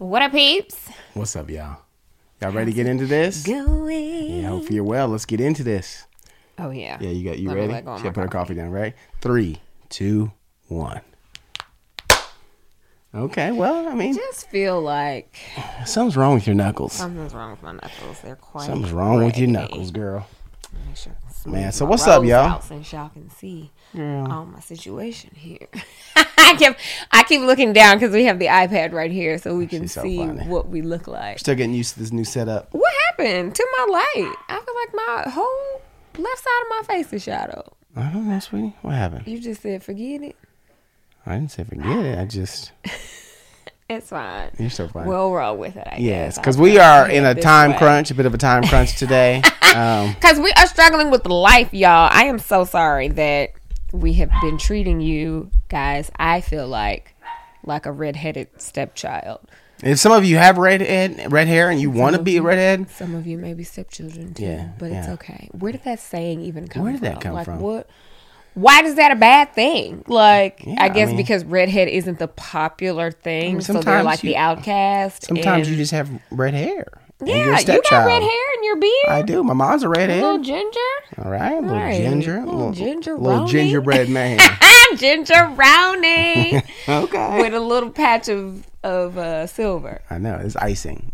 What up, peeps? What's up, y'all? Y'all ready to get into this? Going. Yeah, hope you're well. Let's get into this. Oh, yeah. Yeah, you Let me ready? let go of Should my put her coffee. coffee down, right? 3, 2, 1. Okay, well, I mean, Just feel like something's wrong with your knuckles. something's wrong with my knuckles. They're quite Something's wrong with your gray. knuckles, girl. Make sure I smooth Man, so my what's up, rolls y'all? out Since y'all can see my situation here. I keep looking down because we have the iPad right here so we can She's so see funny. what we look like. Still getting used to this new setup. What happened to my light? I feel like my whole left side of my face is shadowed. I don't know, sweetie. What happened? You just said forget it. I didn't say forget it. I just... It's fine. You're so funny. We'll roll with it, I Yes, guess. because I'll we try are to in head a this time way. crunch, a bit of a time crunch today. Because we are struggling with life, y'all. I am so sorry that we have been treating you guys, I feel like a redheaded stepchild. If some of you have red hair and you want to be a redhead, Some of you may be stepchildren too, Yeah, but it's yeah. okay. Where did that saying even come from? Where did that come from? What? Why is that a bad thing? Like, Yeah, I guess I mean- because redhead isn't the popular thing, so they're sometimes like the outcast. sometimes and- you just have red hair. And yeah, you're a you got stepchild. red hair in your beard. I do. My mom's a A redhead. little ginger. All right, a little Right. ginger, Little ginger little brownie. gingerbread man. Ginger brownie. Okay. With a little patch of silver. I know it's icing.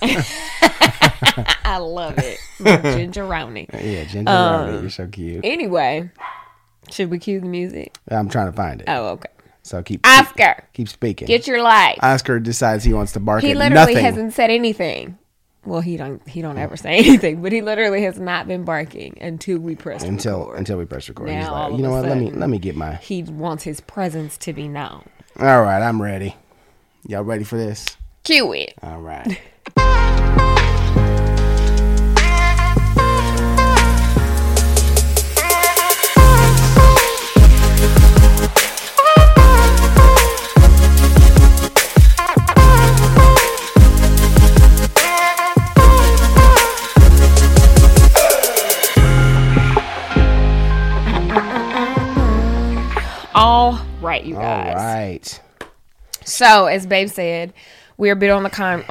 I love it. Ginger brownie. Yeah, ginger brownie. You're so cute. Anyway, should we cue the music? I'm trying to find it. Oh, okay. So keep Oscar, speaking. get your life. Oscar decides he wants to bark He at literally nothing. hasn't said anything. Well, he don't ever say anything, but he literally has not been barking until we press record. until we press record. Now, He's all like, of you know a what? sudden- Let me get my. He wants his presence to be known. All right, I'm ready. Y'all ready for this? Cue it. All right. All right, you All guys. right. So, as Babe said, we're a bit on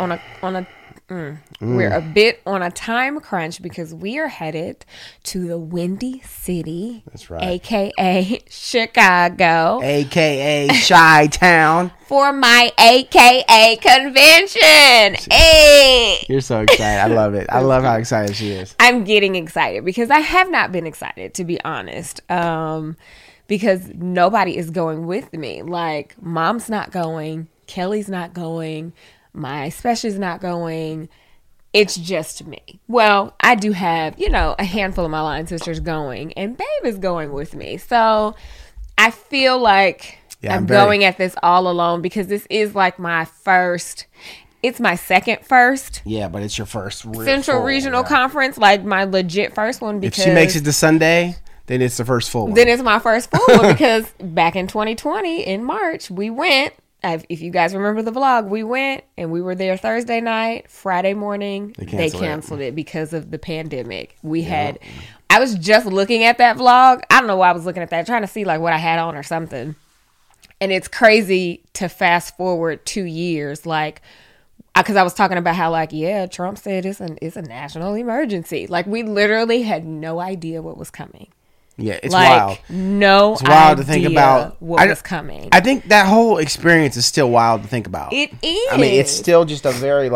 we're a bit on a time crunch because we are headed to the Windy City. That's right. AKA Chicago, AKA Chi-Town. for my AKA convention. Hey. You're so excited. I love it. I love how excited she is. I'm getting excited because I have not been excited, to be honest. Because nobody is going with me. Like, Mom's not going, Kelly's not going, my special's not going. It's just me. Well, I do have, a handful of my line sisters going, and Babe is going with me. So I feel like I'm going at this all alone because this is like my first. It's my second first Yeah, but it's your first Central Regional Conference, like my legit first one. If Because she makes it to Sunday, then it's the first full one. then it's my first full one because back in 2020 in March we went. If you guys remember the vlog, we went and we were there Thursday night. Friday morning they canceled it because of the pandemic. I was just looking at that vlog. I don't know why I was looking at that, trying to see like what I had on or something. And it's crazy to fast forward 2 years, like. Because I was talking about how, like, yeah, Trump said it's a national emergency. Like, we literally had no idea what was coming. Yeah, it's Like, wild. no It's wild to idea think about what was coming. I think that whole experience is still wild to think about. It is. I mean, it's still just a very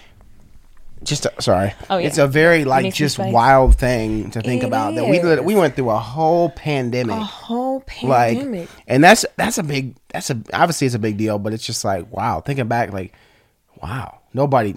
sorry. Oh, yeah. It's a very Makes me just space. wild thing to think It about. That is. we went through a whole pandemic. A whole pandemic. And that's obviously it's a big deal, but it's just like, wow, thinking back, like, wow. Nobody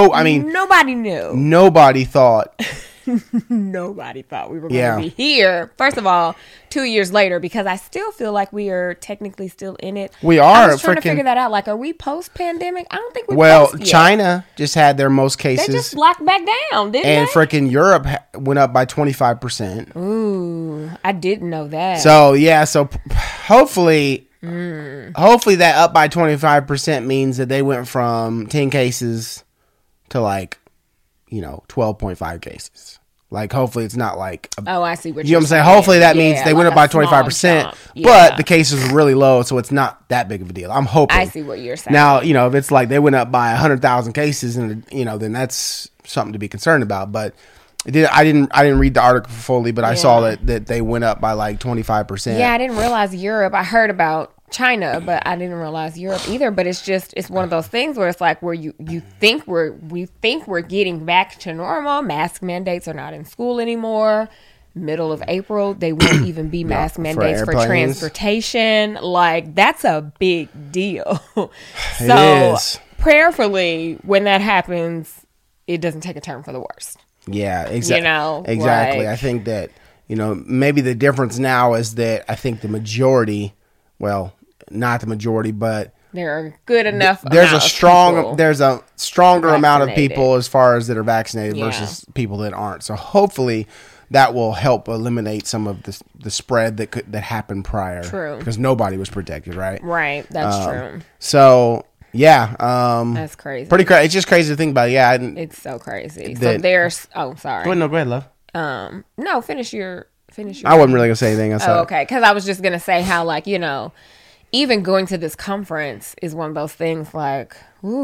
knew. Nobody thought. Nobody thought we were going Yeah. to be here. First of all, 2 years later, because I still feel like we are technically still in it. We I are was trying to freaking- figure that out. Like, are we post-pandemic? I don't think we're Well, post yet. China just had their most They cases. just locked back down, didn't And they? freaking Europe went up by 25%. Ooh, I didn't know that. So yeah, hopefully that up by 25% means that they went from 10 cases to 12.5 cases. Like, hopefully it's not like... I see what you know what I'm saying? Hopefully that means they went up by 25%, but the cases were really low, so it's not that big of a deal. I'm hoping. I see what you're saying. Now, if it's like they went up by 100,000 cases, and then that's something to be concerned about. But I didn't read the article fully, but I saw that they went up by like 25%. Yeah, I didn't realize Europe. I heard about China, but I didn't realize Europe either. But it's one of those things where it's like where we think we're getting back to normal. Mask mandates are not in school anymore. Middle of April, they won't even be mask mandates for transportation. Like, that's a big deal. So prayerfully, when that happens, it doesn't take a turn for the worst. Yeah, exactly. Exactly. I think that maybe the difference now is that I think the majority, well, not the majority, but there are good enough. There's a stronger amount of people as far as that are vaccinated versus people that aren't. So hopefully that will help eliminate some of the spread that happened prior. True, because nobody was protected, right? Right, that's true. So yeah, that's crazy. Pretty crazy. It's just crazy to think about. Yeah, it's so crazy. So there's. Oh, sorry. Go ahead, love. No, finish your. I wasn't really gonna say anything. Okay, because I was just gonna say how even going to this conference is one of those things like,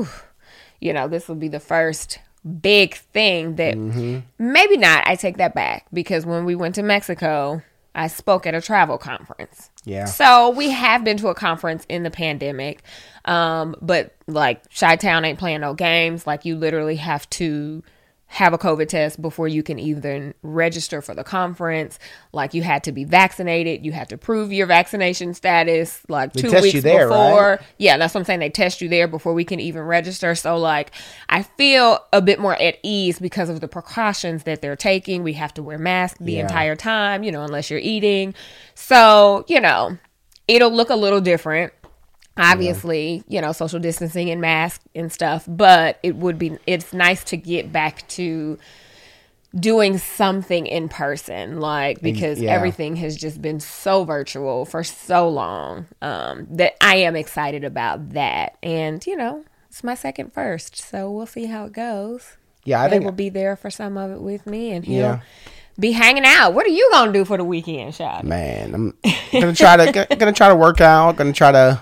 this will be the first big thing that maybe not. I take that back, because when we went to Mexico, I spoke at a travel conference. Yeah. So we have been to a conference in the pandemic, but like Chi-Town ain't playing no games. Like, you literally have to have a COVID test before you can even register for the conference. Like, you had to be vaccinated. You had to prove your vaccination status like 2 weeks before. Right? Yeah, that's what I'm saying. They test you there before we can even register. So like, I feel a bit more at ease because of the precautions that they're taking. We have to wear masks the entire time, unless you're eating. So, it'll look a little different. Obviously, social distancing and masks and stuff, but it's nice to get back to doing something in person, like, because everything has just been so virtual for so long, that I am excited about that. And, it's my second first, so we'll see how it goes. Yeah, I think will be there for some of it with me, and he'll be hanging out. What are you gonna do for the weekend, Shad? Man, I'm gonna try to work out. Gonna try to,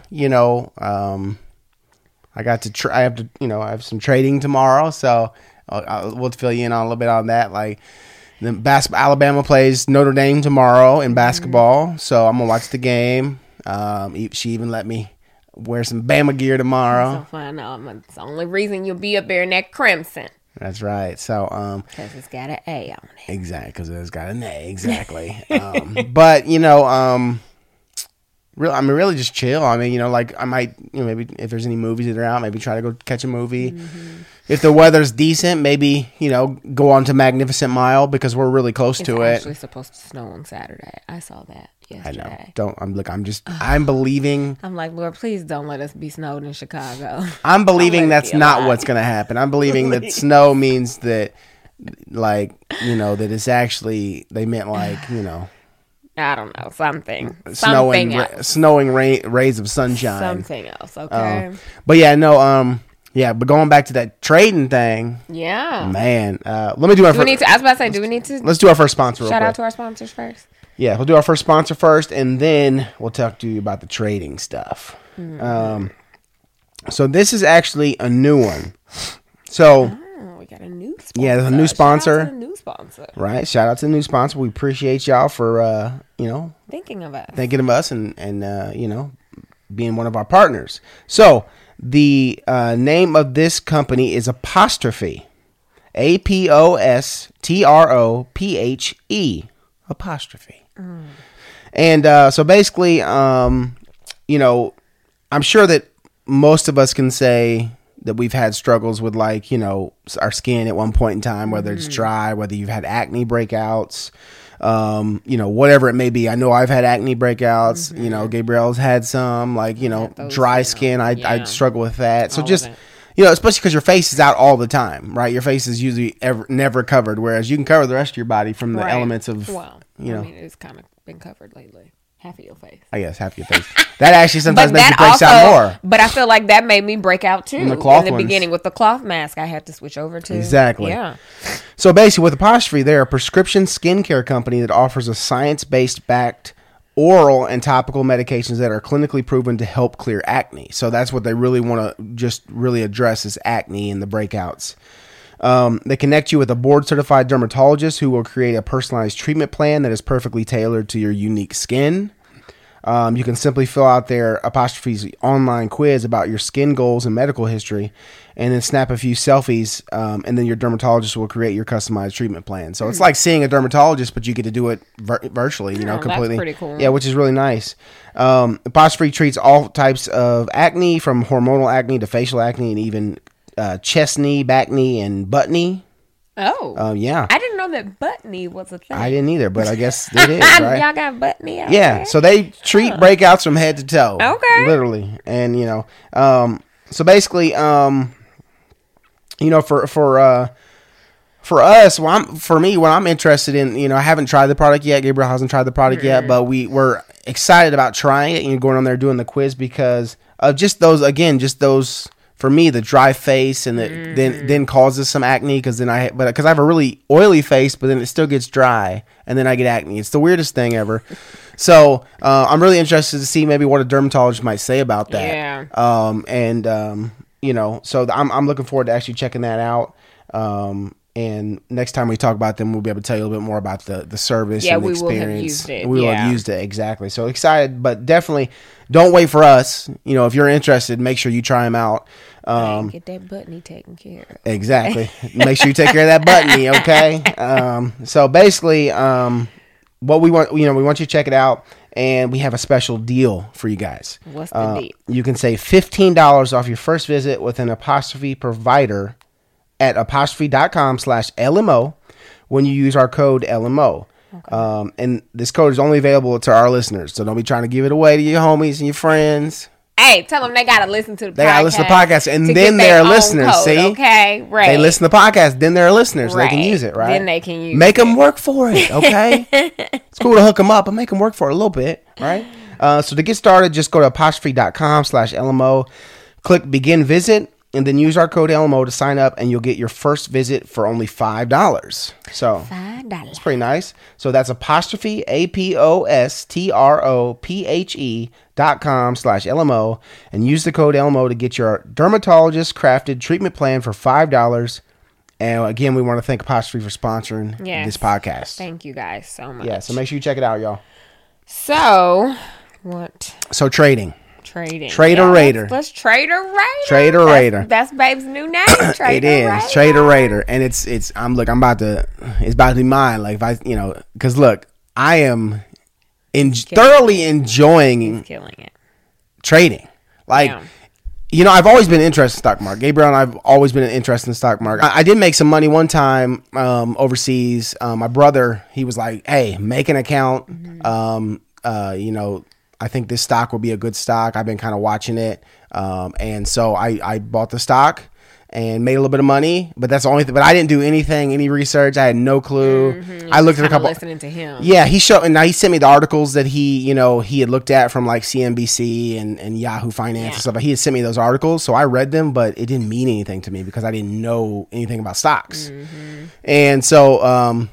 I have some trading tomorrow, so we'll fill you in on a little bit on that. Like, Alabama plays Notre Dame tomorrow in basketball, so I'm gonna watch the game. She even let me wear some Bama gear tomorrow. So fun. It's the only reason you'll be up there in that crimson. That's right. So, because it's got an A on it. Exactly, because it's got an A. Exactly. But really just chill. I mean, like, I might, maybe if there's any movies that are out, maybe try to go catch a movie. Mm-hmm. If the weather's decent, maybe go on to Magnificent Mile, because we're really close to it. It's actually supposed to snow on Saturday. I saw that yesterday. I know. I'm believing. I'm like, Lord, please don't let us be snowed in Chicago. I'm believing that's not what's going to happen. I'm believing that snow means that, like, that it's actually, they meant like, I don't know, something snowing rays of sunshine, something else. Okay, but yeah, no, yeah, but going back to that trading thing, man, let me do our. Do we need to? Let's do our first sponsor. Shout out to our sponsors first. Yeah, we'll do our first sponsor first, and then we'll talk to you about the trading stuff. Mm-hmm. So this is actually a new one. So we got a new sponsor. Yeah, there's a new sponsor. Shout out to the new sponsor. Right. Shout out to the new sponsor. We appreciate y'all for thinking of us and being one of our partners. So the name of this company is Apostrophe. APOSTROPHE. Apostrophe. And so basically, I'm sure that most of us can say that we've had struggles with, like, our skin at one point in time, whether it's dry, whether you've had acne breakouts, whatever it may be. I know I've had acne breakouts. Gabrielle's had some, like, dry skin. I struggle with that. So just, especially because your face is out all the time, right? Your face is usually never covered, whereas you can cover the rest of your body from the elements of, it's kind of been covered lately. Half of your face. I guess half of your face. That actually sometimes makes you break out more. But I feel like that made me break out too. In the beginning with the cloth mask, I had to switch over to. Exactly. Yeah. So basically, with Apostrophe, they're a prescription skincare company that offers a science-based backed oral and topical medications that are clinically proven to help clear acne. So that's what they really want to just really address is acne and the breakouts. They connect you with a board-certified dermatologist who will create a personalized treatment plan that is perfectly tailored to your unique skin. You can simply fill out their Apostrophe's online quiz about your skin goals and medical history, and then snap a few selfies, and then your dermatologist will create your customized treatment plan. So it's like seeing a dermatologist, but you get to do it virtually, completely. That's pretty cool. Yeah, which is really nice. Apostrophe treats all types of acne, from hormonal acne to facial acne, and even chest knee, back knee, and butt knee. Oh. Yeah. I didn't know that butt knee was a thing. I didn't either, but I guess it is, right? Y'all got butt knee out Yeah. there? So they treat breakouts from head to toe. Okay. Literally. And, so basically, for us, for me, what I'm interested in, I haven't tried the product yet. Gabriel hasn't tried the product yet, but we were excited about trying it, going on there doing the quiz because of just those, for me, the dry face and then causes some acne because I have a really oily face, but then it still gets dry and then I get acne. It's the weirdest thing ever. So I'm really interested to see maybe what a dermatologist might say about that. Yeah. So I'm looking forward to actually checking that out. And next time we talk about them, we'll be able to tell you a little bit more about the service and the experience. Will have used it. We will have used it, exactly. So excited, but definitely don't wait for us. If you're interested, make sure you try them out. Get that butt knee taken care of. Exactly. Make sure you take care of that butt knee, okay? So basically, what we want, we want you to check it out. And we have a special deal for you guys. What's the deal? You can save $15 off your first visit with an Apostrophe provider at apostrophe.com/LMO when you use our code LMO. Okay. And this code is only available to our listeners. So don't be trying to give it away to your homies and your friends. Hey, tell them they got to listen to the podcast. They got to listen to the podcast. And then they're listeners, code, see? Okay, right. They listen to the podcast, then they're listeners. Right. They can use it, right? Then they can use it. Make them work for it, okay? It's cool to hook them up, but make them work for it a little bit, right? So to get started, just go to apostrophe.com/LMO, click begin visit, and then use our code LMO to sign up, and you'll get your first visit for only $5. So $5. It's pretty nice. So that's apostrophe apostrophe.com/LMO, and use the code LMO to get your dermatologist crafted treatment plan for $5. And again, we want to thank Apostrophe for sponsoring this podcast. Thank you guys so much. Yeah, so make sure you check it out, y'all. So, what? So trading. Trader Raider. Let's Trader Raider. Trader Raider. That's Babe's new name. Trader It is Raider. Trader Raider, and it's it's about to be mine. Like if I because look, I am thoroughly enjoying killing it. Trading. Like I've always been interested in stock market. Gabriel and I've always been interested in stock market. I did make some money one time overseas. My brother, he was like, "Hey, make an account." Mm-hmm. I think this stock will be a good stock. I've been kind of watching it. And so I bought the stock and made a little bit of money, but that's the only thing. But I didn't do any research. I had no clue. Mm-hmm. I looked at a couple. Listening to him. Yeah, he sent me the articles that he had looked at from like CNBC and Yahoo Finance and stuff. He had sent me those articles. So I read them, but it didn't mean anything to me because I didn't know anything about stocks. Mm-hmm. And so,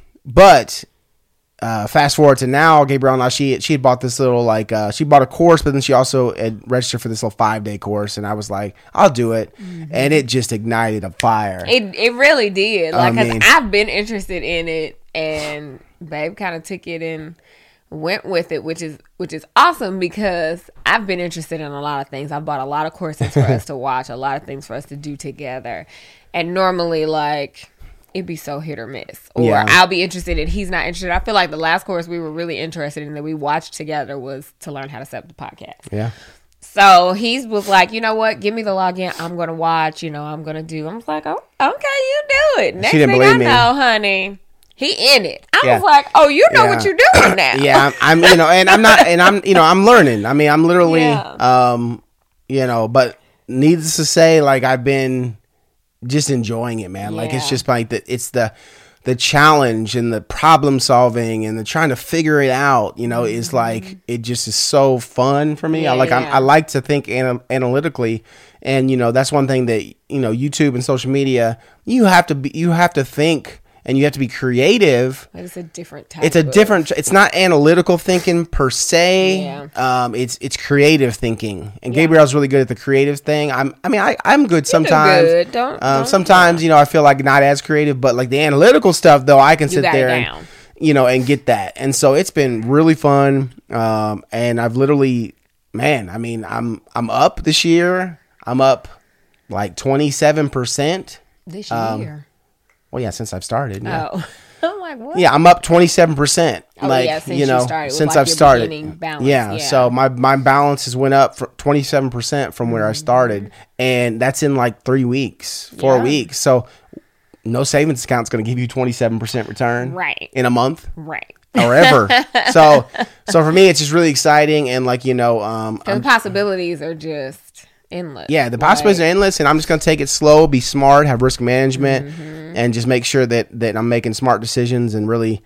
fast forward to now, Gabrielle, now she had bought this little she bought a course, but then she also had registered for this little 5-day course, and I was like, I'll do it, and it just ignited a fire. It really did, because I've been interested in it, and Babe kind of took it and went with it, which is awesome because I've been interested in a lot of things. I've bought a lot of courses for us to watch, a lot of things for us to do together, and normally it'd be so hit or miss. Or I'll be interested and he's not interested. I feel like the last course we were really interested in that we watched together was to learn how to set up the podcast. Yeah. So he was like, you know what? Give me the login. I'm going to watch. I'm going to do. I was like, oh, okay, you do it. Next thing I know, honey, he in it. I was like, oh, you know what you're doing now. Yeah. I'm and I'm not, and I'm learning. I mean, I'm literally, but needless to say, I've been just enjoying it, man. It's just it's the challenge and the problem solving and the trying to figure it out, is it just is so fun for me. I like to think analytically, and that's one thing that YouTube and social media, you have to think and you have to be creative. It's a different type. It's not analytical thinking per se. Yeah. It's creative thinking. And Gabrielle's really good at the creative thing. I'm good sometimes. Good. Don't sometimes, I feel like not as creative, but like the analytical stuff though, I can sit there and and get that. And so it's been really fun. And I've literally, I'm up this year. I'm up like 27%. This year. Well, yeah, since I've started. Yeah. Oh. I'm like, what? Yeah, I'm up 27%. Since I've started. Balance. Yeah, so my balance has went up for 27% from where I started, and that's in like 4 weeks. So no savings account's going to give you 27% return in a month. Right. Or ever. so for me, it's just really exciting, and like, the possibilities are just endless. Yeah, the possibilities are endless, and I'm just going to take it slow, be smart, have risk management, and just make sure that I'm making smart decisions. And really,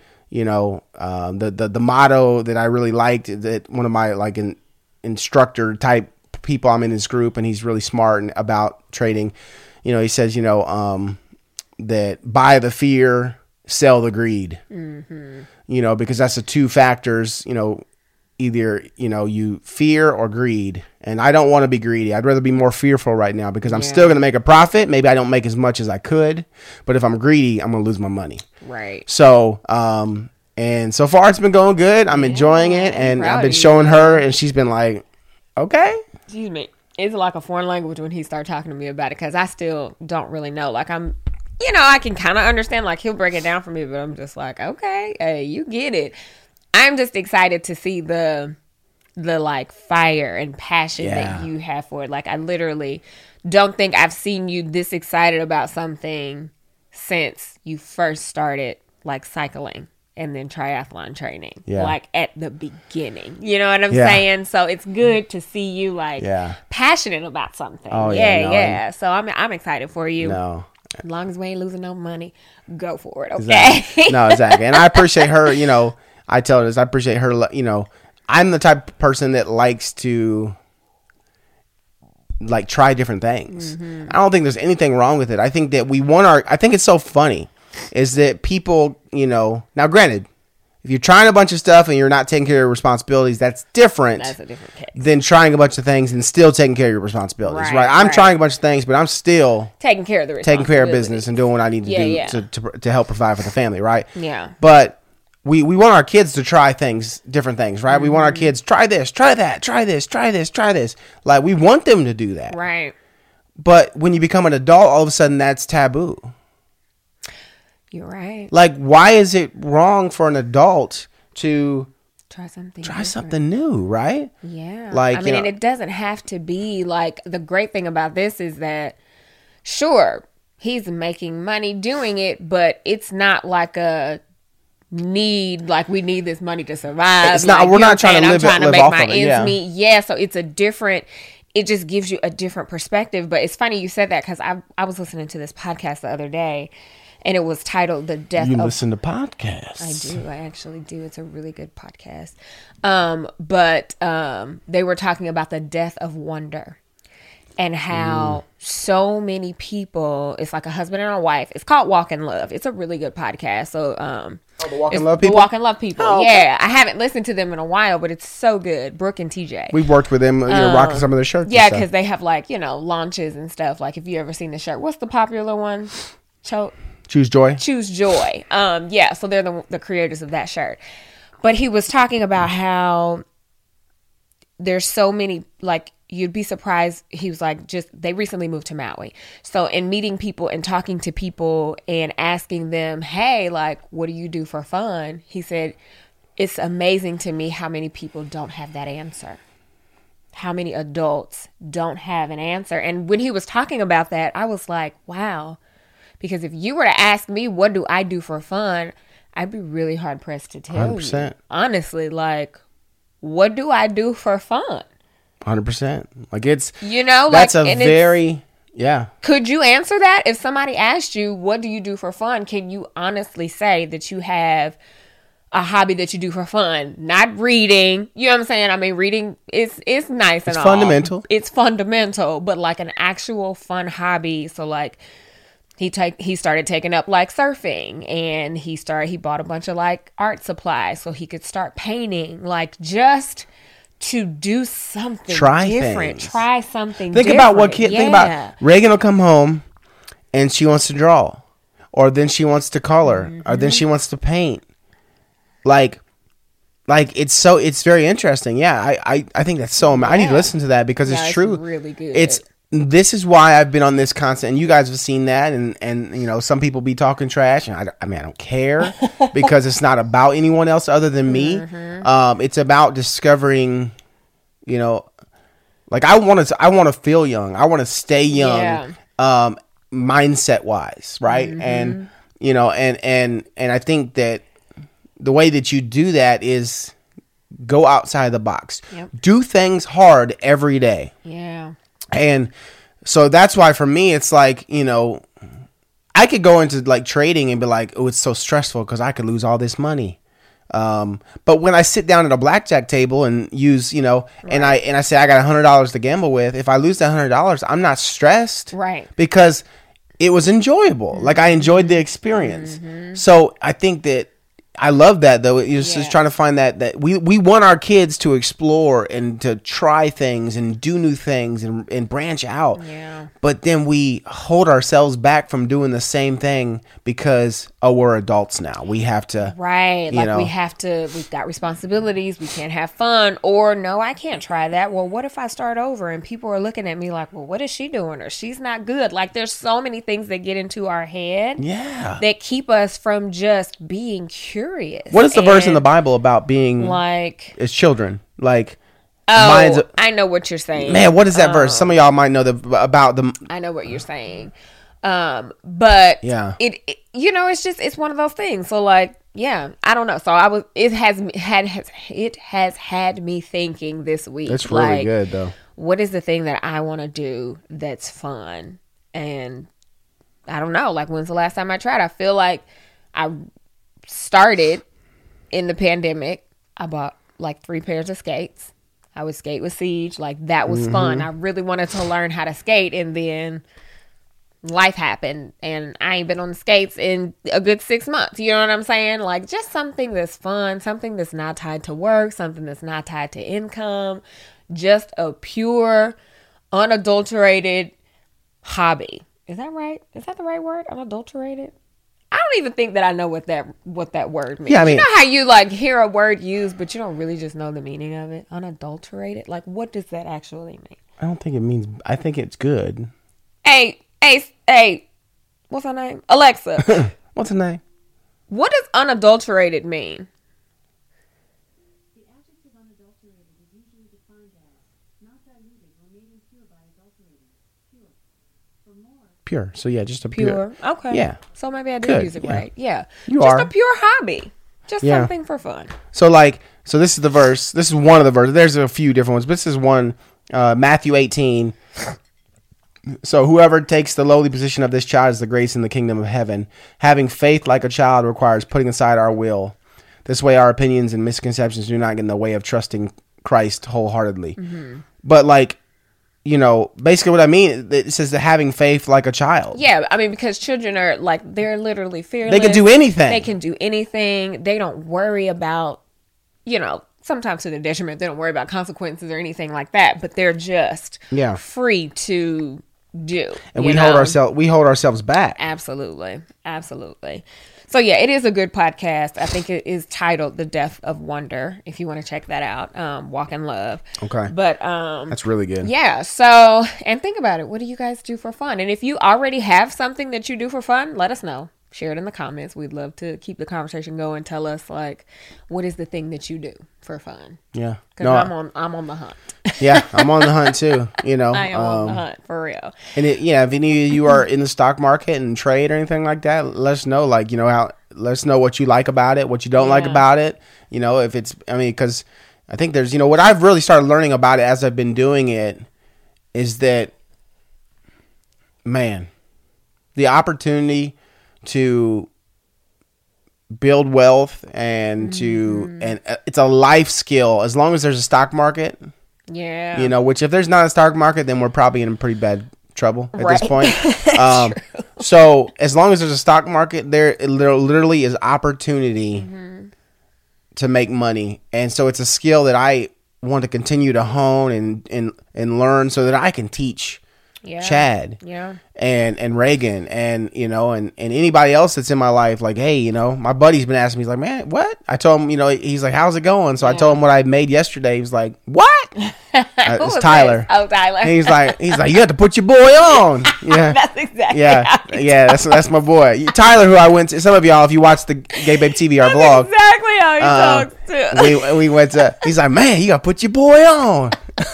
the motto that I really liked, that one of my like an instructor type people, I'm in his group, and he's really smart about trading. He says, that buy the fear, sell the greed. Because that's the two factors. Either, you fear or greed. And I don't want to be greedy. I'd rather be more fearful right now, because I'm still going to make a profit. Maybe I don't make as much as I could, but if I'm greedy, I'm going to lose my money. Right. So, and so far it's been going good. I'm enjoying it. And I've been showing her, and she's been like, okay. Excuse me. It's like a foreign language when he started talking to me about it, because I still don't really know. Like, I can kind of understand, like, he'll break it down for me, but I'm just like, okay, hey, you get it. I'm just excited to see the like fire and passion that you have for it. Like, I literally don't think I've seen you this excited about something since you first started like cycling and then triathlon training. Like at the beginning. You know what I'm saying? So it's good to see you like passionate about something. Oh, So I'm excited for you. No. As long as we ain't losing no money, go for it. Okay. Exactly. No, exactly. And I appreciate her, I tell her this, I appreciate her, I'm the type of person that likes to like try different things. I don't think there's anything wrong with it. I think that I think it's so funny is that people, now granted, if you're trying a bunch of stuff and you're not taking care of your responsibilities, that's different. That's a different case. Than trying a bunch of things and still taking care of your responsibilities, right? I'm trying a bunch of things, but I'm still taking care of business and doing what I need to do to help provide for the family, right? Yeah. But we want our kids to try different things, right? We want our kids, try this, try that, try this, try this, try this. Like, we want them to do that. Right. But when you become an adult, all of a sudden that's taboo. You're right. Like, why is it wrong for an adult to try something new, right? Yeah. Like, and it doesn't have to be like, the great thing about this is that, sure, he's making money doing it, but it's not like a need, like we need this money to survive. It's not. Like, we're not trying to live make off my of ends meet. Yeah. So it's it just gives you a different perspective. But it's funny you said that, because I was listening to this podcast the other day, and it was titled "The Death." You listen to podcasts? I do. I actually do. It's a really good podcast. But they were talking about the death of wonder. And how so many people, it's like a husband and a wife. It's called Walk in Love. It's a really good podcast. So, the Walk in Love people? The Walk in Love people. Oh, okay. Yeah. I haven't listened to them in a while, but it's so good. Brooke and TJ. We've worked with them, rocking some of their shirts. Yeah, because they have like, launches and stuff. Like, if you ever seen the shirt, what's the popular one? Choose Joy. Choose Joy. Yeah. So they're the creators of that shirt. But he was talking about how there's so many, like, you'd be surprised. He was like, they recently moved to Maui. So in meeting people and talking to people and asking them, hey, like, what do you do for fun? He said, it's amazing to me how many people don't have that answer. How many adults don't have an answer. And when he was talking about that, I was like, wow. Because if you were to ask me, what do I do for fun? I'd be really hard pressed to tell 100%. you. Honestly, like, what do I do for fun? 100%. Like, it's, that's yeah. Could you answer that? If somebody asked you, what do you do for fun? Can you honestly say that you have a hobby that you do for fun? Not reading. You know what I'm saying? I mean, reading is nice and all. Fundamental. It's fundamental, but like an actual fun hobby. So like he started taking up like surfing, and he bought a bunch of like art supplies so he could start painting, like just to do something different. Try something different. Think about what kid. Think about Reagan will come home and she wants to draw, or then she wants to color, or then she wants to paint. Like it's very interesting. Yeah, I think that's so. I need to listen to that because it's true. It's really good. This is why I've been on this constant, and you guys have seen that, and you know, some people be talking trash, and I don't care because it's not about anyone else other than me. It's about discovering, you know, like I want to feel young. I want to stay young, mindset wise, right? And you know, and I think that the way that you do that is go outside the box, do things hard every day. Yeah. And so that's why for me, it's like, you know, I could go into like trading and be like, oh, it's so stressful because I could lose all this money. But when I sit down at a blackjack table and use, you know, and I say I got $100 to gamble with, if I lose that $100, I'm not stressed. Right. Because it was enjoyable. Like I enjoyed the experience. So I think that I love that though. It's just trying to find that we want our kids to explore and to try things and do new things and branch out. Yeah. But then we hold ourselves back from doing the same thing because we're adults now. We have to we've got responsibilities. We can't have fun, or no, I can't try that. Well, what if I start over and people are looking at me like, well, what is she doing? Or she's not good. Like there's so many things that get into our head that keep us from just being curious. What is the verse in the Bible about being like as children? Like, I know what you're saying. Man, what is that verse? Some of y'all might know about them. I know what you're saying. But it you know, it's one of those things. So like, yeah, I don't know. So it has had me thinking this week. That's really good though. What is the thing that I want to do that's fun? And I don't know. Like, when's the last time I tried? I feel like I started in the pandemic. I bought like 3 pairs of skates. I would skate with Siege. Like that was fun. I really wanted to learn how to skate, and then life happened and I ain't been on the skates in a good 6 months. You know what I'm saying? Like just something that's fun, something that's not tied to work, something that's not tied to income, just a pure, unadulterated hobby. Is that right? Is that the right word? Unadulterated? I don't even think that I know what that word means. Yeah, I mean, you know how you like hear a word used, but you don't really just know the meaning of it? Unadulterated? Like, what does that actually mean? I don't think it means, I think it's good. Hey, what's her name? Alexa. What's her name? What does unadulterated mean? The adjective unadulterated is usually defined as not diluted or made impure by adulterating. Pure. For more. Pure. So yeah, just a pure. Okay. Yeah. So maybe I did use it right. Yeah. You just are. a pure hobby. Just something for fun. So this is the verse. This is one of the verses. There's a few different ones, but this is one. Matthew 18. So whoever takes the lowly position of this child is the greatest in the kingdom of heaven. Having faith like a child requires putting aside our will. This way our opinions and misconceptions do not get in the way of trusting Christ wholeheartedly. But like, you know, basically what I mean, it says that having faith like a child. Yeah, I mean, because children are like, they're literally fearless. They can do anything. They can do anything. They don't worry about, you know, sometimes to their detriment, they don't worry about consequences or anything like that, but they're just free to do. And we hold ourselves back. Absolutely. So yeah, it is a good podcast. I think it is titled The Death of Wonder, if you want to check that out. Walk in Love. Okay. But that's really good. Yeah, so and think about it. What do you guys do for fun? And if you already have something that you do for fun, let us know. Share it in the comments. We'd love to keep the conversation going. Tell us like, what is the thing that you do for fun? Yeah. Because I'm on the hunt. Yeah, I'm on the hunt too. You know, I am on the hunt for real. And if any of you are in the stock market and trade or anything like that, let us know. Like, you know, let us know what you like about it, what you don't like about it. You know, if it's, I mean, because I think there's, you know, what I've really started learning about it as I've been doing it is that, man, the opportunity to build wealth and and it's a life skill as long as there's a stock market. Yeah. You know, which if there's not a stock market, then we're probably in pretty bad trouble at Right. this point. So as long as there's a stock market, there literally is opportunity to make money, and so it's a skill that I want to continue to hone and learn so that I can teach Yeah. Chad Yeah. and Reagan and and anybody else that's in my life. Like, hey, my buddy's been asking me, he's like, man, what? I told him, he's like, how's it going? So I told him what I made yesterday. He was like, what? It's Tyler. This? Oh, Tyler. And he's like, you have to put your boy on. Yeah. That's exactly. Yeah. That's my boy, Tyler, who I went to. Some of y'all, if you watch the Gay Babe TV, our blog, Exactly how he talks too. we went to. He's like, man, you gotta put your boy on.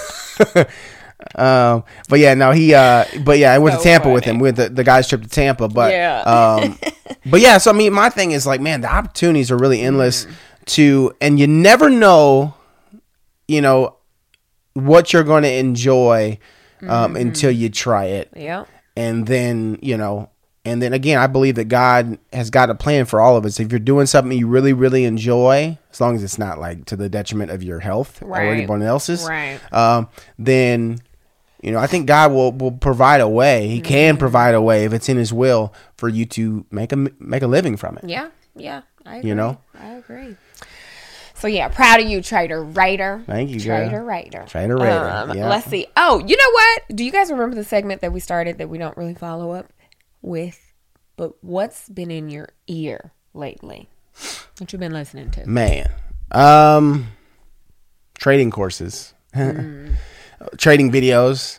But yeah, no, I went to Tampa with him. We went the guys trip to Tampa, but but yeah, so I mean, my thing is like, man, the opportunities are really endless and you never know, what you're going to enjoy until you try it. Yeah. And then, again, I believe that God has got a plan for all of us. If you're doing something you really, really enjoy, as long as it's not like to the detriment of your health or anyone else's, then, I think God will provide a way. He can provide a way if it's in His will for you to make a living from it. Yeah. Yeah. I agree. I agree. So yeah, proud of you, Trader Raider. Thank you, Trader Raider. Trader Raider. Yeah. Let's see. Oh, you know what? Do you guys remember the segment that we started that we don't really follow up with? But what's been in your ear lately? What you been listening to? Man, trading courses, trading videos.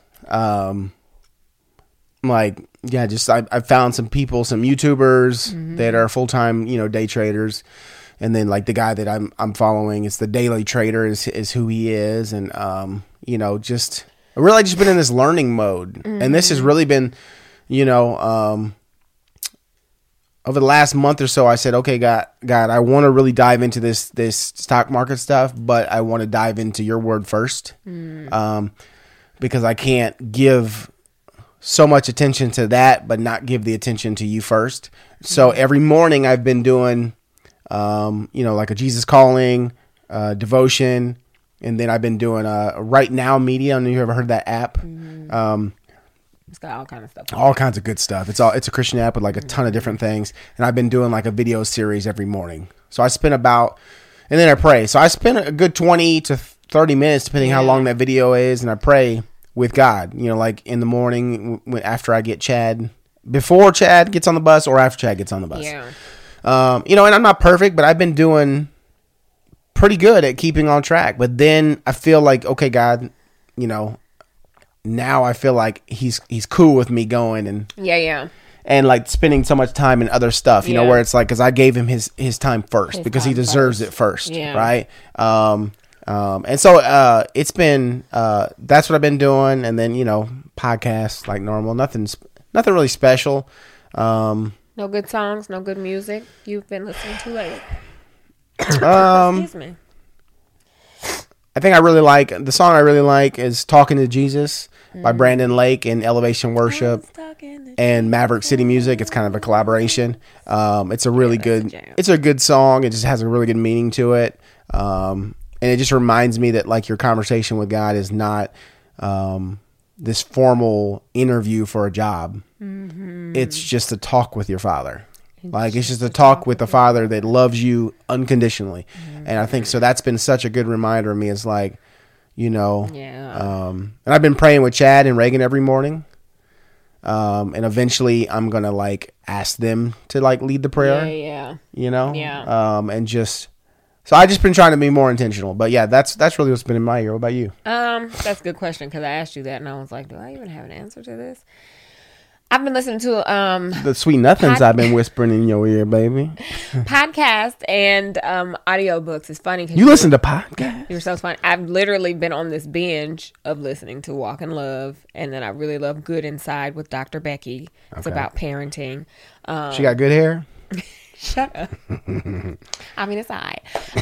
I found some people, some YouTubers that are full-time, day traders. And then like the guy that I'm following, it's the Daily Trader is who he is. And, I've really just been in this learning mode. And this has really been, over the last month or so, I said, okay, God, I want to really dive into this stock market stuff, but I want to dive into your word first. Because I can't give so much attention to that, but not give the attention to you first. So every morning I've been doing, like a Jesus Calling, devotion. And then I've been doing Right Now Media. I don't know if you ever heard that app. It's got all kinds of stuff. All kinds of good stuff. It's a Christian app with like a ton of different things. And I've been doing like a video series every morning. So I spend and then I pray. So I spend a good 20 to 30 minutes, depending how long that video is. And I pray with God, like in the morning after I get Chad, before Chad gets on the bus or after Chad gets on the bus. Yeah. And I'm not perfect, but I've been doing pretty good at keeping on track. But then I feel like, okay, God, now I feel like he's cool with me going and like spending so much time in other stuff, where it's like, cause I gave him his time first because he deserves it first. Yeah. Right. And so, it's been, that's what I've been doing. And then, podcasts like normal, nothing really special. No good songs, no good music you've been listening to lately? Excuse me. I think the song I really like is Talking to Jesus by Brandon Lake and Elevation Worship and Maverick City Music. It's kind of a collaboration. It's a really it's a good song. It just has a really good meaning to it. And it just reminds me that like your conversation with God is not, this formal interview for a job. It's just a talk with your Father. Like it's just a talk with the Father that loves you unconditionally. And I think so that's been such a good reminder of me. It's like, and I've been praying with Chad and Reagan every morning. And eventually I'm going to like ask them to like lead the prayer. And just, so I just been trying to be more intentional, but yeah, that's really what's been in my ear. What about you? That's a good question. Cause I asked you that and I was like, do I even have an answer to this? I've been listening to the sweet nothings I've been whispering in your ear, baby. Podcast and audiobooks. It's funny because you listen to podcasts. You're so funny. I've literally been on this binge of listening to Walk in Love, and then I really love Good Inside with Dr. Becky. It's about parenting. She got good hair. Shut up. I mean, it's I.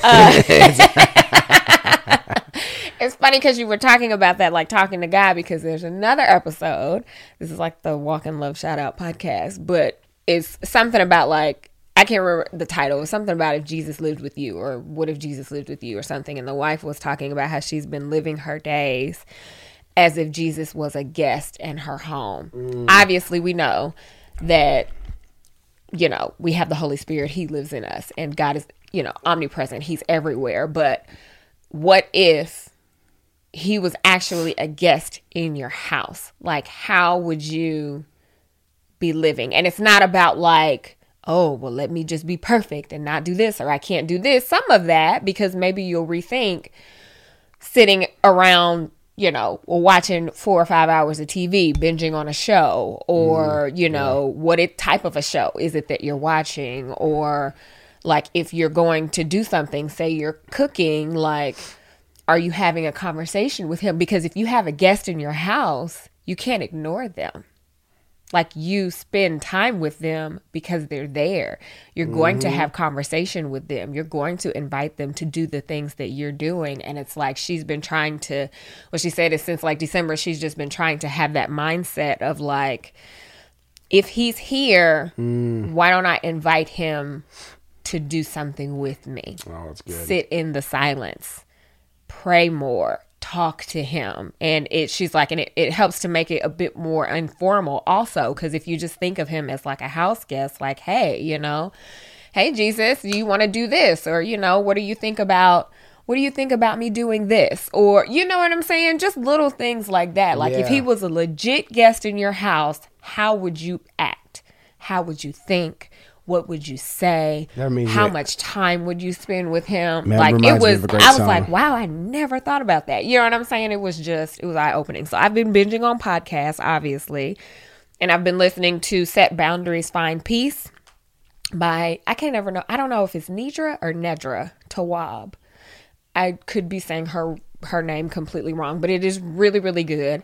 It's funny because you were talking about that, like talking to God, because there's another episode. This is like the Walk in Love shout out podcast, but it's something about like, I can't remember the title. It was something about if Jesus lived with you or what if Jesus lived with you or something. And the wife was talking about how she's been living her days as if Jesus was a guest in her home. Obviously, we know that, you know, we have the Holy Spirit. He lives in us, and God is, you know, omnipresent. He's everywhere. But what if he was actually a guest in your house? Like, how would you be living? And it's not about like, oh, well, let me just be perfect and not do this, or I can't do this. Some of that, because maybe you'll rethink sitting around, you know, watching 4 or 5 hours of TV, binging on a show, or, you know, what type of a show is it that you're watching? Or like, if you're going to do something, say you're cooking, like, are you having a conversation with him? Because if you have a guest in your house, you can't ignore them. Like, you spend time with them because they're there. You're going to have conversation with them. You're going to invite them to do the things that you're doing. And it's like, she's been trying to, what she said is since like December, she's just been trying to have that mindset of like, if he's here, why don't I invite him to do something with me? Oh, that's good. Sit in the silence, pray more, talk to him. And she's like, and it helps to make it a bit more informal also, because if you just think of him as like a house guest, like, hey, you know, hey, Jesus, do you want to do this? Or, you know, what do you think about me doing this? Or, you know what I'm saying? Just little things like that. Like, if he was a legit guest in your house, how would you act? How would you think? What would you say? How much time would you spend with him? Man, like, it was, I was song. like, wow, I never thought about that. You know what I'm saying? It was eye-opening. So I've been binging on podcasts, obviously. And I've been listening to Set Boundaries, Find Peace by, I don't know if it's Nidra or Nedra Tawwab. I could be saying her name completely wrong, but it is really, really good.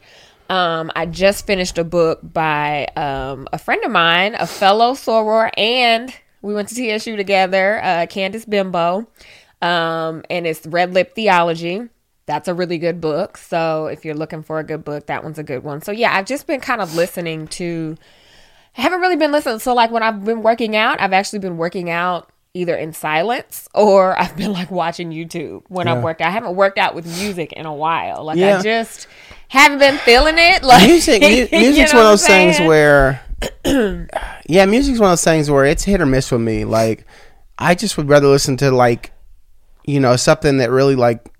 I just finished a book by a friend of mine, a fellow soror, and we went to TSU together, Candace Bimbo, and it's Red Lip Theology. That's a really good book. So if you're looking for a good book, that one's a good one. So yeah, I've just been kind of listening to, I haven't really been listening. So like when I've been working out, I've actually been working out either in silence or I've been like watching YouTube when I've worked out. I haven't worked out with music in a while. Like I just haven't been feeling it. Like music's you know one of those things where, music's one of those things where it's hit or miss with me. Like, I just would rather listen to like, you know, something that really like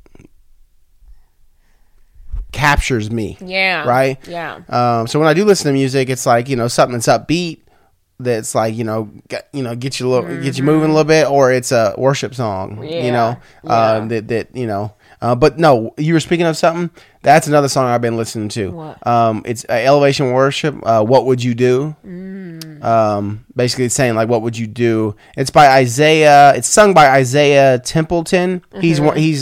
captures me. Yeah. Right. Yeah. So when I do listen to music, it's like, you know, something that's upbeat, that's like, get you moving a little bit, or it's a worship song, that you know. But no, you were speaking of something. That's another song I've been listening to. What? It's Elevation Worship. What would you do? Basically, it's saying like, what would you do? It's by Isaiah. It's sung by Isaiah Templeton. He's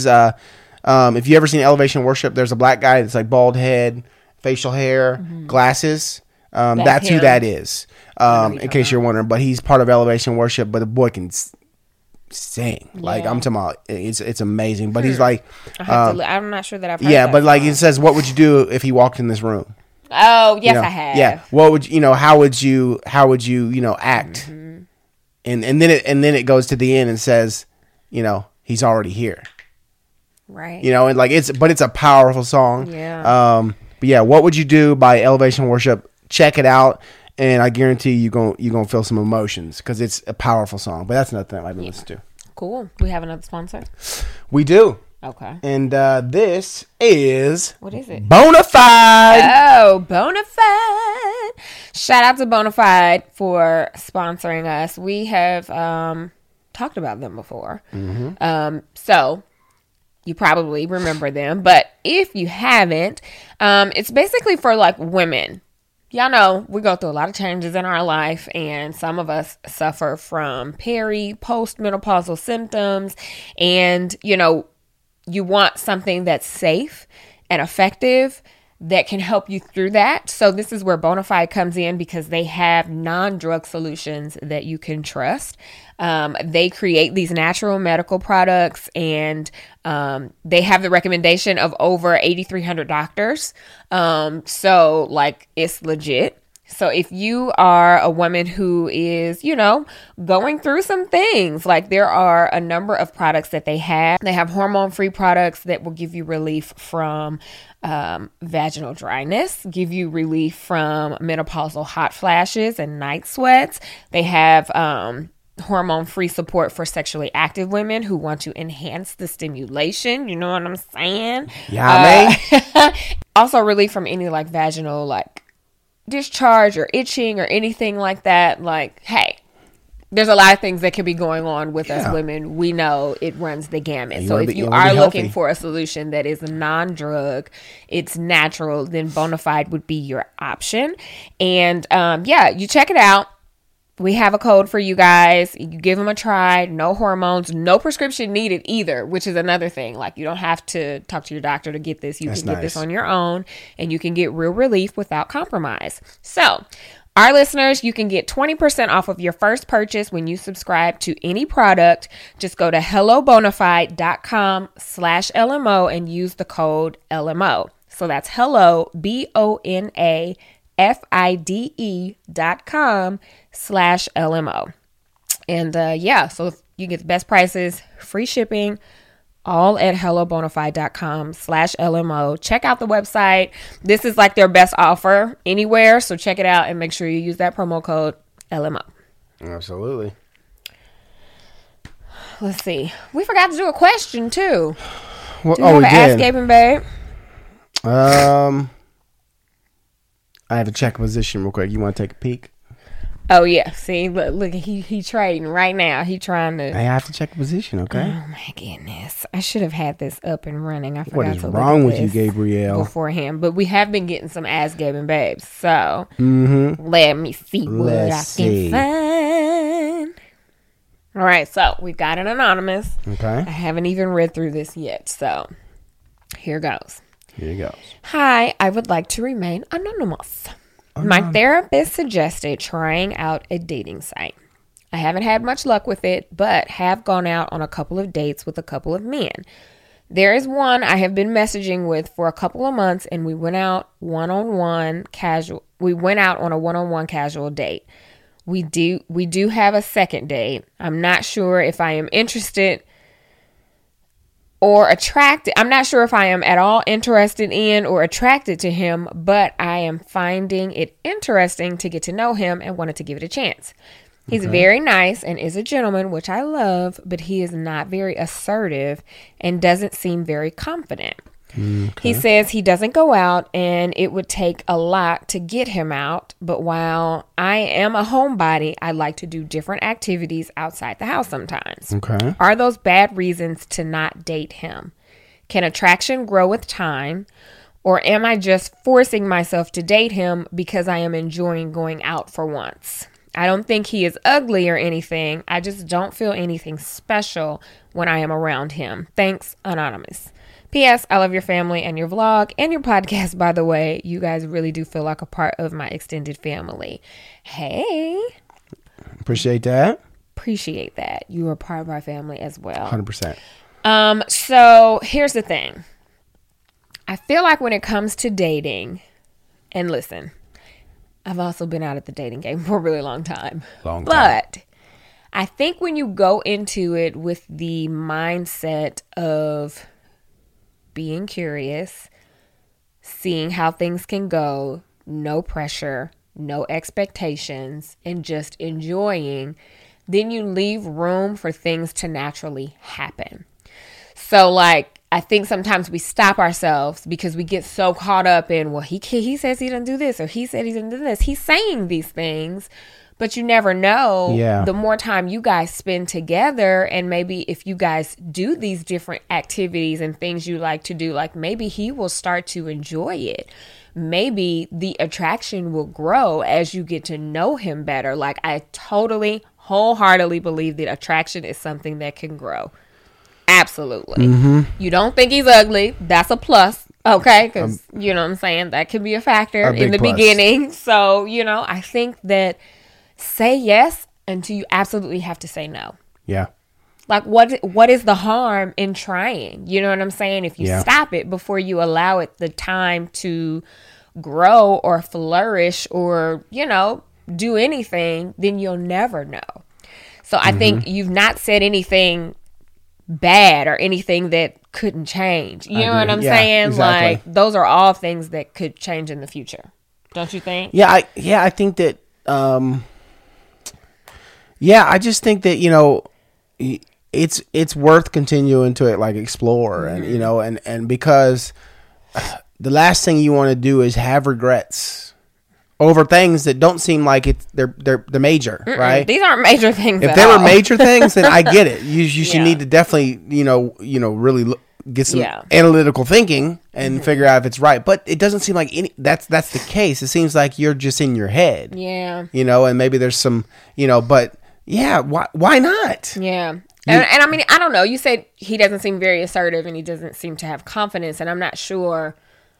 if you ever seen Elevation Worship, there's a black guy that's like bald head, facial hair, glasses. That's who that is. In case you're wondering, but he's part of Elevation Worship. But the boy can sing. Like, I'm talking about, it's amazing. But he's like, I'm not sure that I've heard that but like, it says, what would you do if he walked in this room? Oh, yes, I have. Yeah. What would how would you act? And then it goes to the end and says, he's already here. Right. And like it's a powerful song. Yeah. But yeah, What Would You Do by Elevation Worship. Check it out. And I guarantee you're gonna feel some emotions because it's a powerful song. But that's another thing I've been listening to. Cool. We have another sponsor? We do. Okay. And this is... What is it? Bonafide. Oh, Bonafide. Shout out to Bonafide for sponsoring us. We have talked about them before. Mm-hmm. So you probably remember them. But if you haven't, it's basically for like women. Y'all know we go through a lot of changes in our life, and some of us suffer from post-menopausal symptoms, and, you want something that's safe and effective that can help you through that. So this is where Bonafide comes in because they have non-drug solutions that you can trust. They create these natural medical products, and they have the recommendation of over 8,300 doctors. So like, it's legit. So if you are a woman who is, going through some things, like there are a number of products that they have. They have hormone-free products that will give you relief from vaginal dryness, give you relief from menopausal hot flashes and night sweats. They have hormone-free support for sexually active women who want to enhance the stimulation. You know what I'm saying? Yeah, Also relief from any like vaginal like discharge or itching or anything like that. Like, hey, there's a lot of things that could be going on with us women. We know it runs the gamut. So if you are looking for a solution that is non-drug, it's natural, then Bonafide would be your option. And you check it out. We have a code for you guys. You give them a try. No hormones, no prescription needed either, which is another thing. Like, you don't have to talk to your doctor to get this. You can get this on your own, and you can get real relief without compromise. So, our listeners, you can get 20% off of your first purchase when you subscribe to any product. Just go to hellobonafide.com/LMO and use the code LMO. So that's hello, BONAFIDE.com/LMO. And so you get the best prices, free shipping, all at hellobonafide.com/LMO. Check out the website. This is like their best offer anywhere. So check it out and make sure you use that promo code LMO. Absolutely. Let's see. We forgot to do a question too. Well, do you have an Ask Gabe and Babe? I have to check a position real quick. You want to take a peek? Oh yeah. See, look, he trading right now. He trying to. I have to check a position. Okay. Oh my goodness! I should have had this up and running. I forgot. What is wrong with you, Gabrielle? Beforehand, but we have been getting some Ask Gabe and Babes. So let me see what I can find. All right, so we've got an anonymous. Okay. I haven't even read through this yet, so here goes. Here goes. Hi, I would like to remain anonymous. My therapist suggested trying out a dating site. I haven't had much luck with it, but have gone out on a couple of dates with a couple of men. There is one I have been messaging with for a couple of months, and we went out one-on-one casual. We went out on a one-on-one casual date. We do have a second date. I'm not sure if I am interested or attracted. I'm not sure if I am at all interested in or attracted to him, but I am finding it interesting to get to know him and wanted to give it a chance. He's very nice and is a gentleman, which I love, but he is not very assertive and doesn't seem very confident. He says he doesn't go out and it would take a lot to get him out. But while I am a homebody, I like to do different activities outside the house sometimes. Okay. Are those bad reasons to not date him? Can attraction grow with time? Or am I just forcing myself to date him because I am enjoying going out for once? I don't think he is ugly or anything. I just don't feel anything special when I am around him. Thanks, Anonymous. P.S. I love your family and your vlog and your podcast, by the way. You guys really do feel like a part of my extended family. Hey. Appreciate that. Appreciate that. You are part of our family as well. 100%. So here's the thing. I feel like when it comes to dating, and listen, I've also been out at the dating game for a really long time. But I think when you go into it with the mindset of being curious, seeing how things can go, no pressure, no expectations, and just enjoying, then you leave room for things to naturally happen. So like, I think sometimes we stop ourselves because we get so caught up in, well, he says he didn't do this, or he said he didn't do this. He's saying these things, but you never know. Yeah. The more time you guys spend together, and maybe if you guys do these different activities and things you like to do, like maybe he will start to enjoy it. Maybe the attraction will grow as you get to know him better. Like, I totally, wholeheartedly believe that attraction is something that can grow. Absolutely. You don't think he's ugly. That's a plus. Okay. Because, you know what I'm saying? That could be a factor in the beginning. So, you know, I think that say yes until you absolutely have to say no. Yeah. Like, what is the harm in trying? You know what I'm saying? If you stop it before you allow it the time to grow or flourish or, you know, do anything, then you'll never know. So I think you've not said anything bad or anything that couldn't change. You know what I'm Yeah, saying? exactly. Like, those are all things that could change in the future. Don't you think? Yeah, I think that. I just think that, you know, it's worth continuing to like explore, and you know, and because the last thing you want to do is have regrets over things that don't seem like they're major, right? These aren't major things. If at they were all. major things, then I get it. You should Yeah. need to definitely, you know, really get some Yeah. analytical thinking and figure out if it's right. But it doesn't seem like that's the case. It seems like you're just in your head, Yeah. you know, and maybe there's some, you know, but yeah, why not? Yeah. And I mean, I don't know. You said he doesn't seem very assertive and he doesn't seem to have confidence. And I'm not sure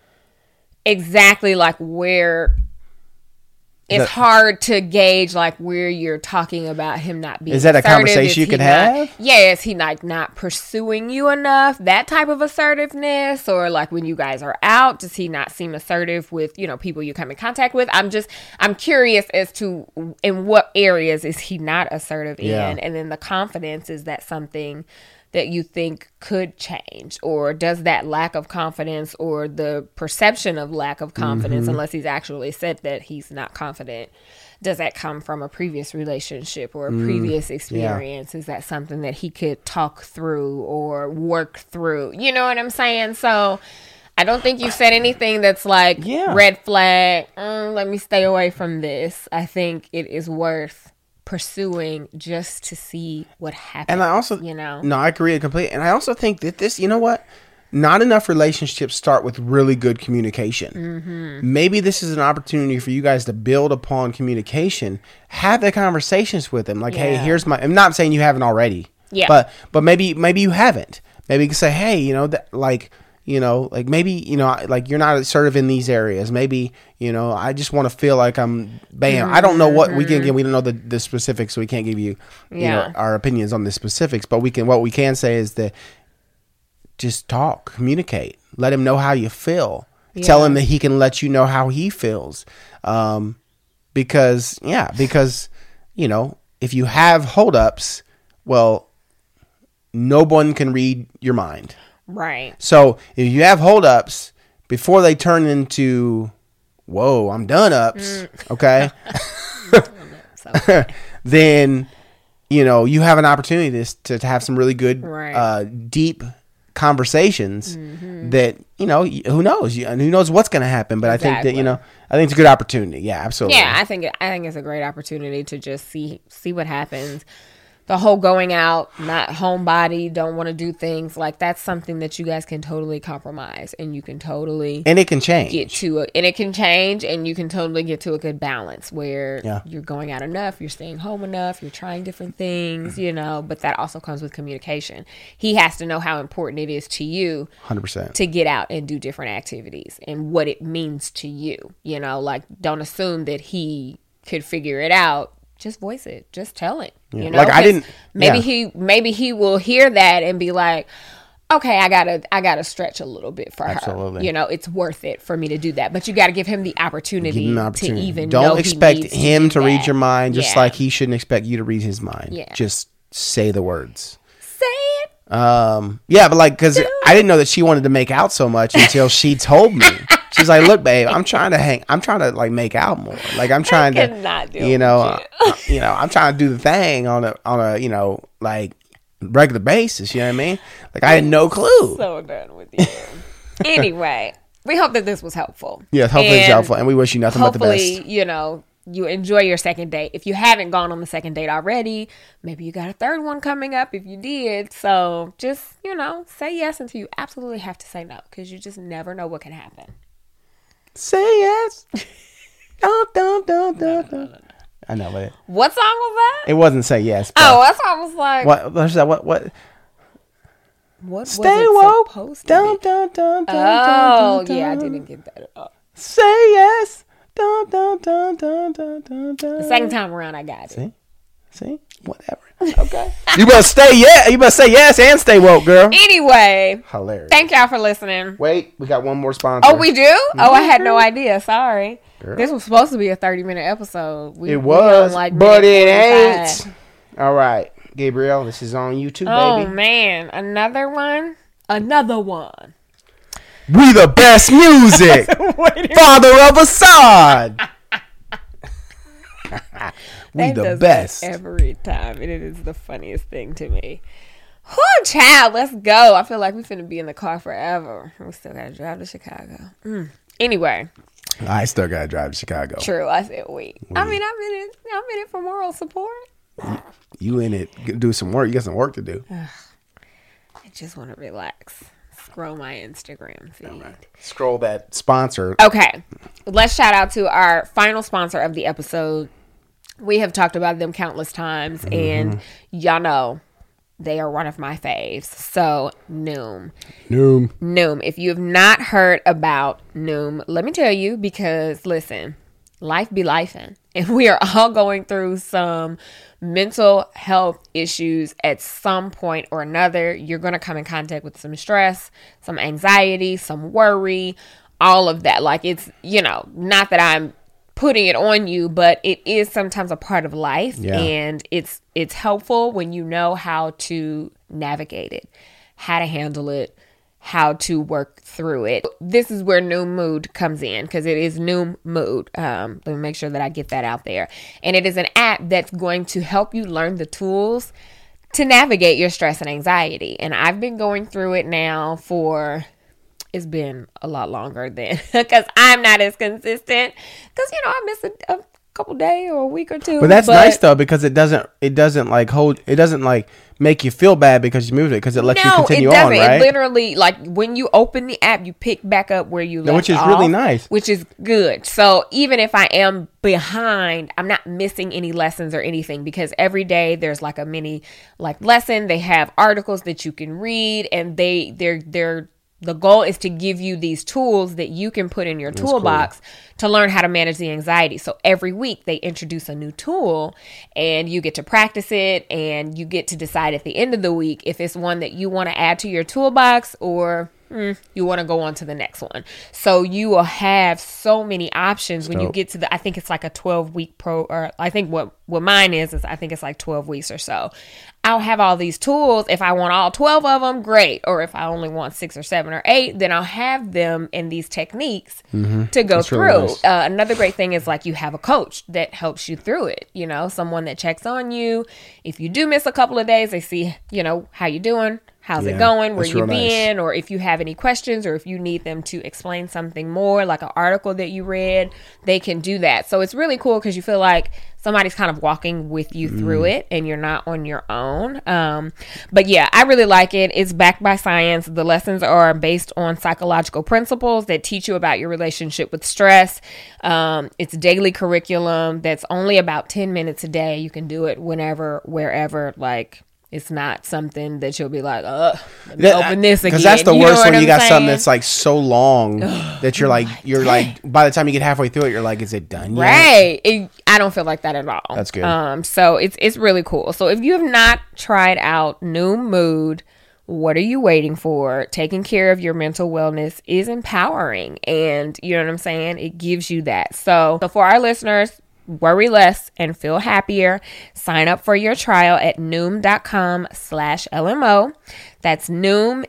exactly like where it's hard to gauge like where you're talking about him not being. Is that a assertive. conversation Is you he could not- have? Yeah, is he like not pursuing you enough? That type of assertiveness, or like when you guys are out, does he not seem assertive with, you know, people you come in contact with? I'm curious as to in what areas is he not assertive Yeah. in, and then the confidence, is that something that you think could change, or does that lack of confidence or the perception of lack of confidence, unless he's actually said that he's not confident, does that come from a previous relationship or a previous experience? Is that something that he could talk through or work through? You know what I'm saying? So I don't think you said anything that's like red flag, let me stay away from this. I think it is worth pursuing just to see what happens. And I also, you know, no, I agree completely. And I also think that this, you know what? Not enough relationships start with really good communication. Maybe this is an opportunity for you guys to build upon communication. Have the conversations with them. Like, hey, here's my. I'm not saying you haven't already. Yeah. But maybe you haven't. Maybe you can say, hey, you know, that like. You know, like maybe, you know, like you're not assertive in these areas. Maybe, you know, I just want to feel like I'm bam. I don't know what we don't know the specifics, so we can't give you, you know, our opinions on the specifics. But what we can say is that just talk, communicate, let him know how you feel. Tell him that he can let you know how he feels. Because, you know, if you have holdups, well, no one can read your mind. right? So if you have holdups before they turn into, whoa, I'm done ups, okay, then, you know, you have an opportunity to have some really good, deep conversations that, you know, who knows what's going to happen. But I think that, you know, I think it's a good opportunity. Yeah, absolutely. Yeah, I think it's a great opportunity to just see what happens. The whole going out, not homebody, don't want to do things, like that's something that you guys can totally compromise, and you can totally and it can change. And it can change, and you can totally get to a good balance where you're going out enough, you're staying home enough, you're trying different things, you know. But that also comes with communication. He has to know how important it is to you, 100%, to get out and do different activities and what it means to you. You know, like don't assume that he could figure it out. Just voice it. Just tell it. Yeah. You know, like I didn't. Maybe he will hear that and be like, okay, I gotta stretch a little bit for her. You know, it's worth it for me to do that. But you got to give him the opportunity, to even. Don't expect him to read your mind, just Yeah. like he shouldn't expect you to read his mind. Yeah. Just say the words. Say it. Yeah, but like, because I didn't know that she wanted to make out so much until she told me. She's like, look, babe, I'm trying to like make out more. Like I'm trying to, you know, I'm trying to do the thing on a, you know, like regular basis. You know what I mean? Like I had no clue. So done with you. Anyway, we hope that this was helpful. Yes, hopefully it's helpful, and we wish you nothing but the best. Hopefully, you know, you enjoy your second date. If you haven't gone on the second date already, maybe you got a third one coming up if you did. So just, you know, say yes until you absolutely have to say no, because you just never know what can happen. Say yes. Don't. I know, but What song was that? it wasn't say yes. But Oh, that's what I was like. what? What's that? What? What was Stay it woke. supposed to Don't. be? Oh, yeah, I didn't get that at all. Say yes. Don't. The second time around, I got it. See? Whatever. Okay. You better say yes and stay woke, girl. Anyway, Hilarious. thank y'all for listening. Wait, we got one more sponsor. Oh, we do? Oh, I had no idea. Sorry. Girl. This was supposed to be a 30-minute episode. It was, but it ain't. All right. Gabrielle, this is on YouTube, Oh, baby. man. Another one? Another one. We the best music. Father of Assad. We That the does best. that every time. And it is the funniest thing to me. Whoo, child, let's go. I feel like we finna be in the car forever. We still gotta drive to Chicago. Anyway, I still gotta drive to Chicago. true. I said we. I mean, I'm in it for moral support. You in it? Do some work. You got some work to do. I just want to relax. Scroll my Instagram feed. Scroll that sponsor. Okay, let's shout out to our final sponsor of the episode. We have talked about them countless times, and y'all know they are one of my faves. So, Noom. Noom. If you have not heard about Noom, let me tell you, because listen, life be lifing, and we are all going through some mental health issues at some point or another. You're going to come in contact with some stress, some anxiety, some worry, all of that. Like, it's, not that I'm putting it on you, but it is sometimes a part of life. Yeah. And it's helpful when you know how to navigate it, how to handle it, how to work through it. This is where Noom Mood comes in, because it is Noom Mood. Let me make sure that I get that out there. And it is an app that's going to help you learn the tools to navigate your stress and anxiety. And I've been going through it now for... It's been a lot longer than, because I'm not as consistent, because I miss a couple days or a week or two. But that's nice though, because it doesn't make you feel bad because you moved it, because it lets you continue on, right? It literally, like, when you open the app, you pick back up where you left which is off, really nice, which is good. So even if I am behind, I'm not missing any lessons or anything, because every day there's like a mini lesson. They have articles that you can read, and they're the goal is to give you these tools that you can put in your toolbox to learn how to manage the anxiety. So every week they introduce a new tool, and you get to practice it, and you get to decide at the end of the week if it's one that you want to add to your toolbox, or you want to go on to the next one. So you will have so many options when you get to I think it's like a 12-week or I think what mine is I think it's like 12 weeks or so. I'll have all these tools. If I want all 12 of them, great. Or if I only want 6 or 7 or 8, then I'll have them in these techniques to go through. Really nice. Another great thing is, like, you have a coach that helps you through it. Someone that checks on you. If you do miss a couple of days, they see, how you doing. How's it going? Where you been? Nice. Or if you have any questions, or if you need them to explain something more, like an article that you read, they can do that. So it's really cool, because you feel like somebody's kind of walking with you through it, and you're not on your own. But yeah, I really like it. It's backed by science. The lessons are based on psychological principles that teach you about your relationship with stress. It's daily curriculum that's only about 10 minutes a day. You can do it whenever, wherever, it's not something that you'll be like, let me open this again. Because that's the worst when you got something that's like so long that you're like, by the time you get halfway through it, you're like, is it done yet? Right. I don't feel like that at all. That's good. So it's really cool. So if you have not tried out Noom Mood, what are you waiting for? Taking care of your mental wellness is empowering. And you know what I'm saying? It gives you that. So for our listeners, worry less and feel happier. Sign up for your trial at Noom.com/LMO. That's Noom,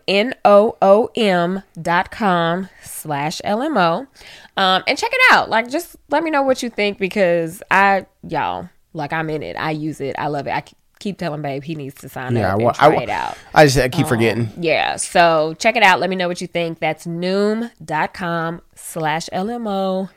NOOM.com/LMO. And check it out. Just let me know what you think, because I'm in it. I use it. I love it. I keep telling Babe he needs to sign up and try it out. I keep forgetting. Yeah. So check it out. Let me know what you think. That's Noom.com/LMO.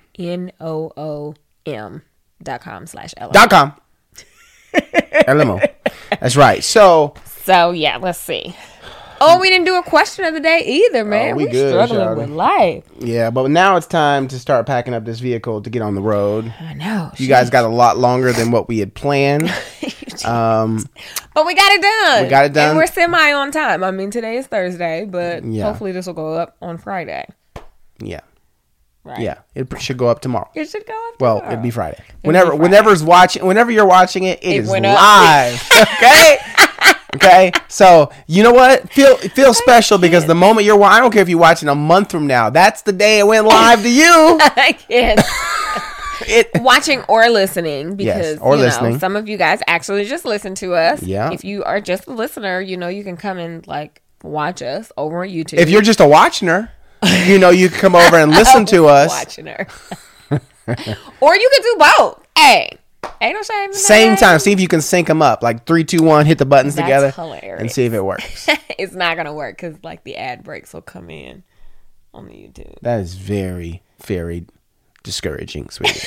NOOM.com/LMO. LMO. That's right. So yeah, let's see. Oh, we didn't do a question of the day either, man. We good, struggling with life. Yeah, but now it's time to start packing up this vehicle to get on the road. I know. You guys got a lot longer than what we had planned. But we got it done. And we're semi on time. I mean, today is Thursday, but hopefully this will go up on Friday. Yeah. Right. Yeah, it should go up tomorrow. It should go up tomorrow. Well, it'd be Friday. Whenever you're watching it, it is live. Okay? Okay? So, you know what? Feel special, because the moment I don't care if you're watching a month from now, that's the day it went live to you. I can't. watching or listening, because Yes, or listening. some of you guys actually just listen to us. Yeah. If you are just a listener, you can come and like watch us over on YouTube. If you're just a watcher, you can come over and listen to us. Watching her. Or you can do both. Hey, ain't no shame in that. Same time. See if you can sync them up. Like 3, 2, 1, hit the buttons That's together. hilarious. And see if it works. It's not going to work because like the ad breaks will come in on the YouTube. That is very, very discouraging, sweetie.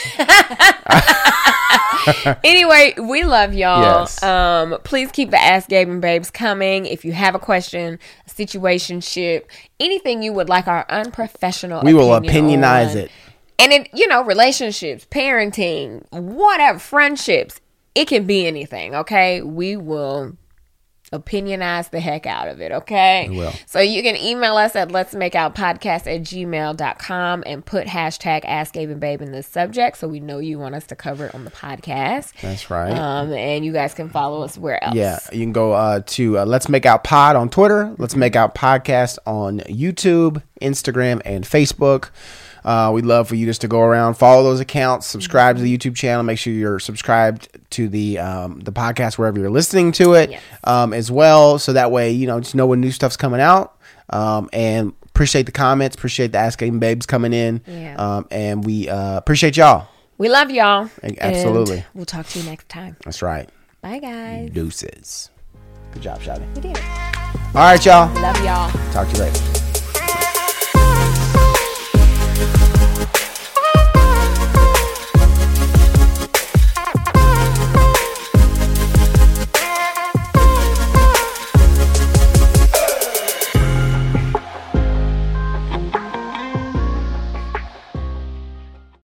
Anyway, we love y'all. Yes. Please keep the Ask Gabe and Babes coming. If you have a question, a situationship, anything you would like our unprofessional We will opinion opinionize on. it. And it, relationships, parenting, whatever, friendships, it can be anything, okay? We will opinionize the heck out of it, okay? We will. So you can email us at letsmakeoutpodcast@gmail.com and put hashtag Ask Gabe and Babe in the subject so we know you want us to cover it on the podcast. That's right. And you guys can follow us where else? Yeah, you can go to Let's Make Out Pod on Twitter, Let's Make Out Podcast on YouTube, Instagram, and Facebook. We'd love for you just to go around, follow those accounts, subscribe to the YouTube channel, make sure you're subscribed to the podcast wherever you're listening to it, Yes. as well. So that way, just know when new stuff's coming out. And appreciate the comments, appreciate the Ask Gabe and Babes coming in. Yeah. And we appreciate y'all. We love y'all. Absolutely. And we'll talk to you next time. That's right. Bye, guys. Deuces. Good job, Shotty. We did. All right, y'all. Love y'all. Talk to you later.